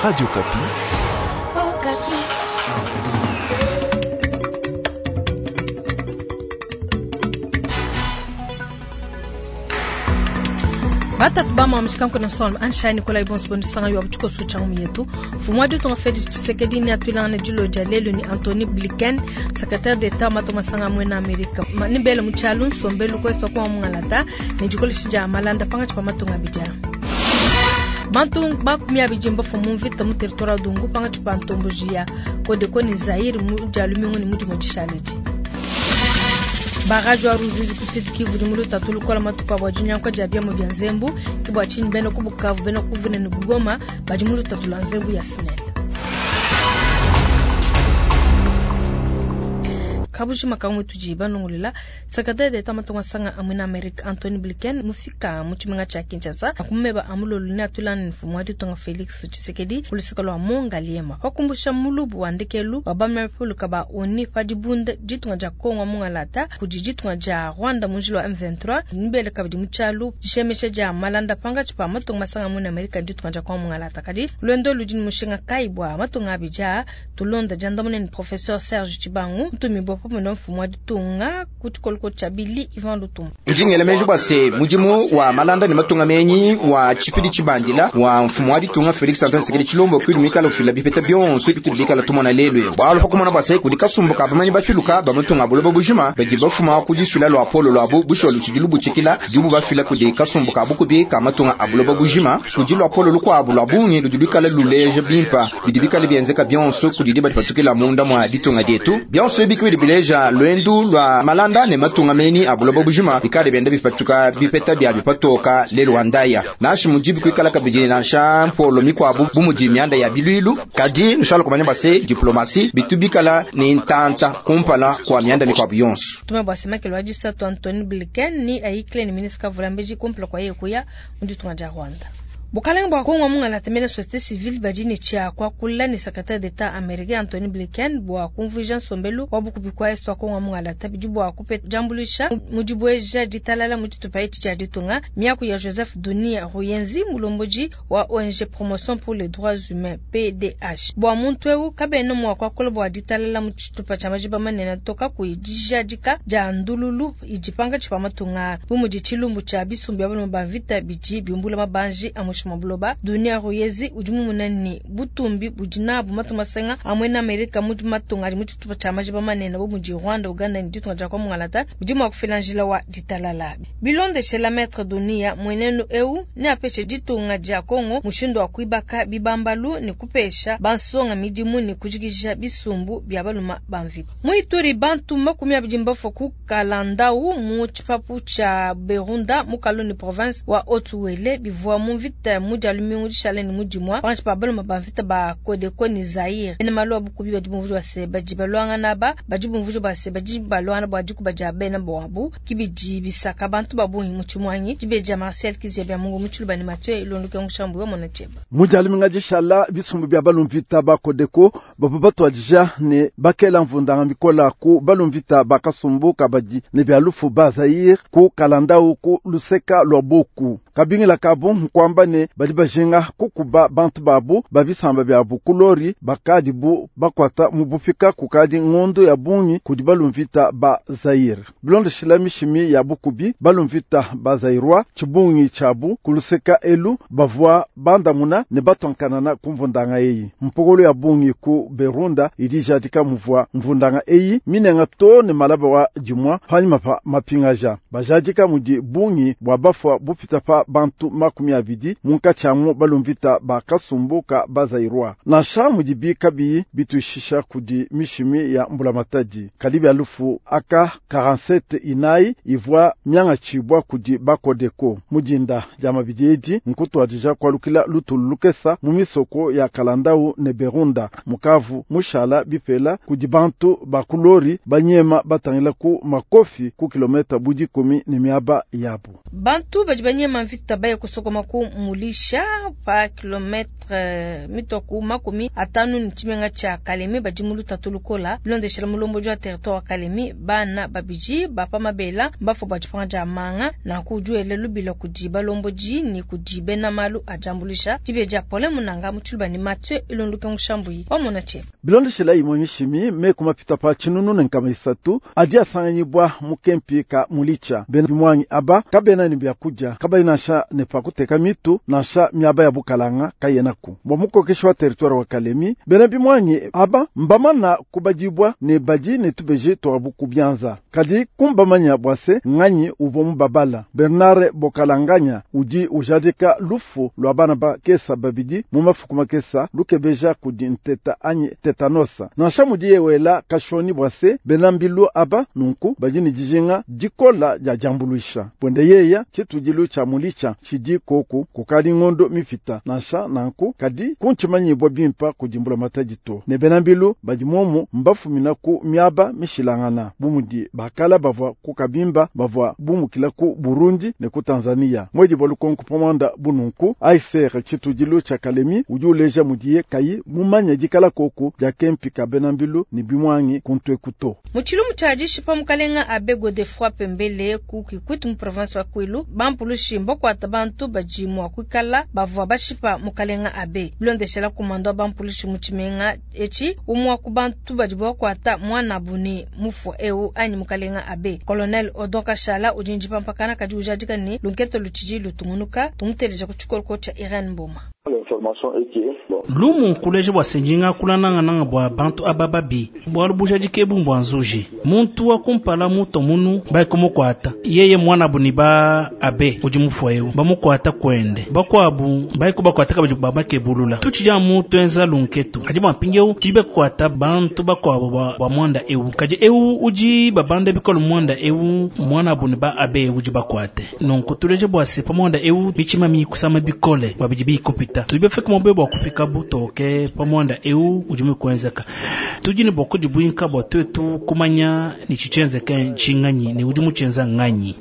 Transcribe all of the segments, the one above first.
Radio Kapi. Oh, Kapi. Bata tubama mshikamko na solm anshani kola ibon spondi sanga yo abuchiko sucha yetu fumwadi to Félix Tshisekedi ni atulana julo jalelo ni Anthony Blinken secrétaire d'État matoma sanga mwena Amerika ni bele mchalun sombelu kwesto kwa mungalata ni jikoli shija malanda panga chapa matunga bija bantu bakumya bijimba fumu vita mu territoire dungu panga chapa ntombojia kode koni Zaire mu jalumingo ni muti mojishaleji Barrage wa Ruzizi kusiti Kivu di mulu tatulu kola matupa wajinya kwa jabia mu byanzembu kibwa chini beno kubukavu beno kuvune ni Goma baji mulu tatulu nzembu ya SNEL. Kabushi makamu tujiba nungulila secrétaire d'État matonga sanga amina Amerika Anthony Blinken mufika muchimenga cha Kinshasa akumeba amulo luna tulana nfumwadi tonga Félix Tshisekedi kulisikalo amonga liema wakumbusha mulubu wandekelu babama pulu kaba oni fadibunda jitunga ja Kongo mungalata kujijitunga ja Rwanda munjilo wa M23 nibele kabidi muchalu jishemesha ja malanda panga chipa matonga masanga amina Amerika jitunga ja Kongo mungalata kadi luendo lujini mushinga kaibwa matonga abija tulonda jandamune ni professeur Serge Chibangu mtumibo mwana mfumwadi tunga kutukolko chabili Ivan Lutumba njingele meju base mujimu wa malanda ni matunga menyi wa chipidi chibandila wa mfumwadi tunga Félix Antoine Tshisekedi chilombo kwili mikalo fila bipeta bion so bitudika la tumona lelwe balo fakumana base kudika sumbuka bamanyi bafiluka bamutunga bulobo bujima bajiba fuma kudisula lo apolo lo abu busho luchidilu buchikila jubu bafila kudika sumbuka bukubi kamatunga abulobo bujima kudilo apolo lukwa abulo abunyi lududika la luleje bimpa bidibika libienzeka bion so kudidiba tipatukila munda mwa ditunga detu bion so bikwili bileja lwendu lwa malanda ne matunga meni abulobo bujuma bikale bende bifatuka bipeta bya bipatoka le Rwandaya nashi mujibu kwikala kabijini na shampolo mikwa abu bumujimi anda ya bibilu kadi nshalo kumanya base diplomasi bitubikala ni ntanta kumpala kwa mianda mikwa biyonsu tumebasema kelwaji sato Anthony Blinken ni aikle ni ministre Vulambeji kumpla kwa yekuya unditunga ja Rwanda Bukalengwa Kongo mungala temene société civile bajini chia kwa kula ni secrétaire d'État américain Anthony Blinken bwa confusion sombelu wabukubikwa estwa Kongo mungala tabijibu wa kupe jambulisha mujibweja ditalala mutitupa cha ditunga miaku ya Joseph Dunia Ruyenzi mulomboji wa ONG Promotion pour les droits humains PDH bwa muntwewu kabeno mwa kwa kula bwa ditalala mutitupa cha majiba manena toka kuijija dika ja ndululu ijipanga chipamatunga bumuji chilumbu cha bisumbi abano bavita biji biumbula mabanji mabuloba Dunia Ruyenzi ujumu munani butumbi bujinabu matumasenga amwena Amerika mutumatunga ari mutitupa cha majiba manena bo muji Rwanda Uganda nditunga ja kwa mungalata bujima kufilanjila wa ditalala bilonde chez la maître Dunia mwenenu eu ni apeche ditunga ja Kongo mushindo wa kuibaka bibambalu ni kupesha bansonga midimu ni kujigija bisumbu byabaluma bamvita muituri bantu makumi abijimba foku kalandau mu chipapu cha Berunda mukaloni province wa Otuwele bivua muvita mujalumingu jishaleni mujimwa wanchi pabalu mabamvita ba kodeko ni Zaire ene malo abukubi bajibu wa se bajibalwanga naba bajibu mvujo ba se bajibalwanga ba jiku bajabe na bawabu kibiji bisaka bantu babu muchumwanyi jibeja Marcel Kizebya Mungu muchuluba ni Mathieu ilonduke ngushambu wa monacheba mujaluminga jishala bisumbu bya balumvita ba kodeko babato ajija ne bakela mvundanga mikola ku balumvita bakasumbuka baji ne byalufu ba Zaire ku kalandau ku luseka lwaboku kabingila kabo kwamba ne bali bajenga kukuba bantu babu babisamba byabu kulori bakadi bu bakwata mubufika kukadi ngondo ya bunyi kudi balumvita ba Zaire bilonde shilami shimi ya bukubi balumvita ba Zairwa chibungi chabu kuluseka elu bavwa banda muna ne batonkanana kumvundanga eyi mpogolo ya bungi ku Berunda idijadika mvwa mvundanga eyi minenga to ne malaba wa jumwa hanyuma pa mapingaja bajadika mudi bungi bwa bafwa bupita pa bantu makumi abidi munka chamu balumvita bakasumbuka bazairwa na shamu dibi kabi bitushisha kudi mishimi ya mbulamatadi kalibi alufu aka 47 inai ivwa myanga chibwa kudi bakodeko mujinda jama bidiedi nkutu ajija kwa lukila lutulukesa mumisoko ya kalandau ne Berunda mukavu mushala bipela kudi bantu bakulori banyema batangila ku makofi ku kilometa budi 10 ni miaba yabu bantu bajibanyema vita baye kusokoma ku mulisha pa kilometre mitoku makumi atanu ni chimenga cha Kalemi bajimulu tatulukola bilonde shira mulombo jwa territoire Kalemi bana babiji bapa mabela bafo bajipanga manga na kujuele lubilo kujiba lomboji ni kujibe na malu ajambulisha tibe ja pole munanga mutulba ni matwe ilonduke ngushambuyi omonache bilonde shira imonyishimi me kuma pita pa chinunu nkama isatu adia sanganyibwa mukempi ka mulicha ben bimwangi aba kabena ni byakuja kabainasha ne pakuteka mitu nasha myaba ya bukalanga kayenaku bomuko keshwa territoire wa Kalemi bena bimwangi aba mbamana kubajibwa ne baji ne tubeje to abukubyanza kadi kumbamanya bwase nganyi uvomu babala Bernard Bokalanganya uji ujadika lufu lwabana ba kesa babidi mumafukuma kesa lukebeja kudi nteta anyi tetanosa nasha mudiye wela kashoni bwase benambilu aba nunku bajini jijinga jikola ja jambuluisha pwende yeya chitujilu cha mulicha chidi koku kukali ngondo mifita nasha nanku kadi kunchimanyi bobimpa kujimbula matajito ne benambilu bajimomu mbafu minaku myaba mishilangana bumudi bakala bavwa kukabimba bavwa bumukila ku Burundi ne ku Tanzania mweji bolukonku pomanda bununku aisere chitujilu cha Kalemi ujuleja mudiye kayi mumanya jikala koku ja kempi ka benambilu ni bimwangi kuntwe kuto muchilu mutajishi pa mukalenga abego de fois pembele ku kikutu mu province wa Kwilu bampulu shimbo kwa tabantu bajimu akukala bavwa bashipa mukalenga abe bilonde shela kumando bampulu shimuchimenga echi umwa kubantu bajibo kwa ta mwana buni mufu eu anyi mukalenga abe Colonel Odonka Shala ujinji pampakana kajuja dikani lunketo luchiji lutumunuka tumuteleja kuchukol kocha Irene Mboma lumu kuleje bwa senjinga kulananga nanga bwa bantu abababi bwa lubuja jikebu mbwa nzuji muntu wa kumpala muto munu bai kumukwata yeye mwana buni ba abe ujimufu eu bamukwata kwende bakwabu bai kubakwata kabaji baba kebulula tuchija mutu enza lunketu kaji mpingeu tibe kwata bantu bakwabo bwa mwanda eu kaji eu uji babande bikolo mwanda eu mwana buni ba abe uji bakwate nonko tuleje bwa sepa mwanda eu bichima mi kusama bikole babiji kopita tulibe feka mombe bwa kupika butoke pamonda eu ujume kwenzeka tujini boko jibuinka bwa twetu kumanya ni chichenze kan chinganyi ni ujumu chenza nganyi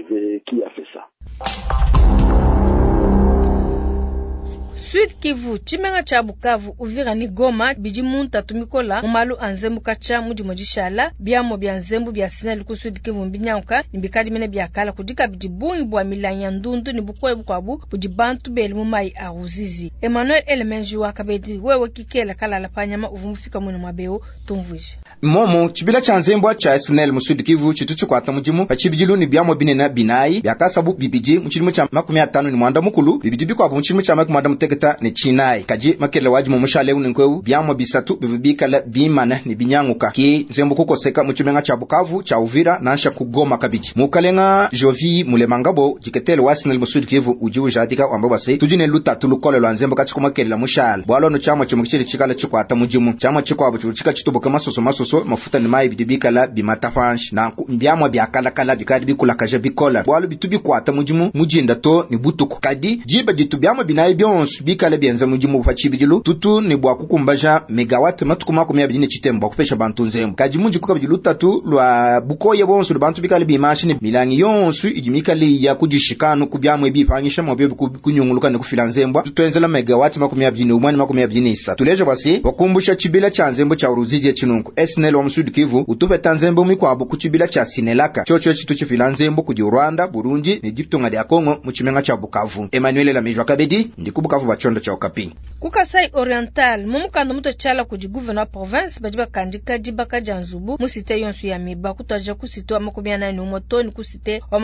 Sud Kivu chimenga cha Bukavu Uvira ni Goma biji munta tumikola mumalu anzembu kacha muji mojishala biamo bya nzembu bya sinali ku Sud Kivu mbinyanka nimbikadi mene bya kala kudika biji bungi bwa milanya ndundu ni bukwe bukwabu buji bantu beli mumai aruzizi Emmanuel Elemenji wa kabedi wewe kikela kala la panyama uvumufika mwene mabeo tumvuji momo chibila cha nzembu cha SNL mu Sud Kivu chitutu kwa tamujimu pachibijilu ni biamo binena binai byakasabu bibiji muchilimu cha 50 ni mwanda mukulu bibidi bikwa muchilimu cha 50 ni chinai kaji makele waji mumushale uninkweu byamo bisatu bibikala bimana ni binyanguka ki nzembu kukoseka muchimenga cha Bukavu cha Uvira nansha kugoma kabiji mukalenga Jovi Mulemangabo jiketele wasinal Sud Kivu ujiu jadika wambabase tujine luta tulukole lwa nzembu kachi kumakele la mushale bwalo no chama chumukichiri chikala chikwata mujimu chama chikwa buchika chitubuka masoso mafuta ni mai bidibikala bimatafansh na byamo byakala kala bikadi bikula kaje bikola bwalo bitubi kwata mujimu mujinda to ni butuku kadi jiba jitubyamo binayi byonsu bikala byenza mujimu bufachibidilu tutu ni bwa kukumbaja megawatt matukuma kumya bidine chitembo kupesha bantu nzembu kaji munji kukabidilu tatu lwa bukoye bonsu bantu bikala bimashini milangi yonsu ijimikali ya kujishikano kubyamo ebipanyisha mobyo kunyunguluka ne kufila nzembu tutenzela megawatt makumya bidine umani makumya bidine isa tuleje basi wakumbusha chibila cha nzembu cha uruzije chinungu SNL wa Sud Kivu utupe tanzembu mikwabo kuchibila cha Sinelaka chocho chitu chifila nzembu kuji Rwanda Burundi ni Diptonga ya Kongo muchimenga cha Bukavu Emmanuel Lamejwa Kabedi ndi Bukavu bachondo cha Okapi Kukasai Oriental mumukanda muto chala kuji gouverneur province bajiba kandika jibaka janzubu musite yonsu ya miba kutaja kusito wa 18 umotoni kusite wa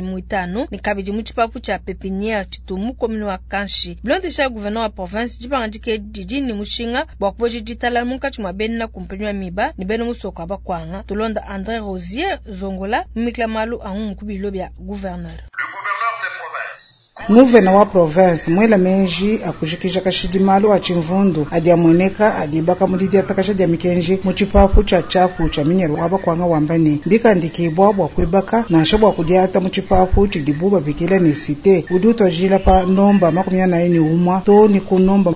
15 ni kabiji muchipapu cha pepiniere chitumu komuni wa Kanshi blonde cha gouverneur wa province jiba ngandike jijini mushinga bwa kuboji ditala munkachi mabeni na kumpenywa miba ni beno musoko abakwanga tulonda André Rosier Zongola mumikla malu ahumu kubilo bya gouverneur Gouverneur wa province mwela menji akujikisha kashidimalo wa chimvundu adi amweneka adi baka mudidi atakasha dia mikenji muchipapu cha chapu cha minyero waba kwanga wambani mbika ndikibwa bwa kwebaka na shabwa kudiata muchipapu chidibuba bikila ni site uduto jila pa nomba 14 umwa to ni kunomba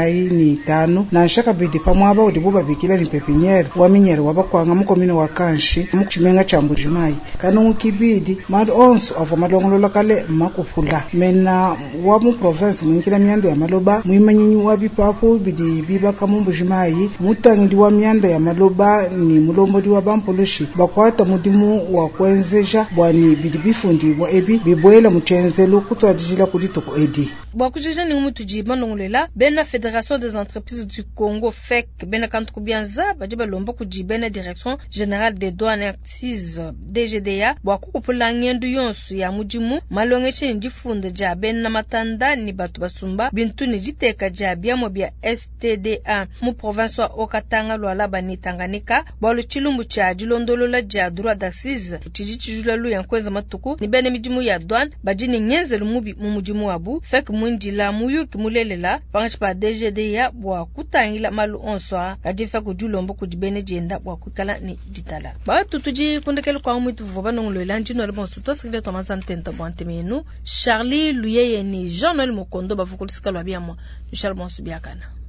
15 na shaka bidi pa mwaba udibuba bikila ni pepiniere wa minyero waba kwanga mukomino wa Kanshi muchimenga cha Mbujimai kanu kibidi mad onso avo madongolo kale makufula bena wa mu province mwinkila mianda ya maloba mwimanyinyi wa bipapu bidi bibaka mumbujimayi mutangidi wa mianda ya maloba ni mulombodi wa bampoloshi bakwata mudimu wa kwenzeja bwani bidi bifundi wa ebi bibwela muchenzelo kutwadijila kuditoko edi bwakujija ni umutuji manongolela bena Fédération des entreprises du Congo FEC bena kantuku bianza bajiba lomba kuji bena Direction Générale des Douanes et Accises DGDA bwakukupula ngendu yonsu ya mujimu malongeche ndifunde ja bena matanda ni batu basumba bintu ni jiteka ja biamo bia STDA mu province wa Okatanga lwala bani Tanganyika bwalu chilumbu cha jilondolola ja droit d'accise chijijula lu yankweza matuku ni bena mijimu ya douane bajini nyenze lumubi mu mujimu wabu FEC mwindila muyu kimulelela pangachi pa DGDA bwa kutangila malu onswa kadifa kujulombo kujibene jenda bwa kukala ni ditala ba tutuji kundekele kwa umitu voba nongolo elanjino alibon suto sikile tomazan tenta bwante menu Charlie Luyeye ni Jean-Noël Mokondo bavukulisika lwa biamwa Charles Bonsubiakana.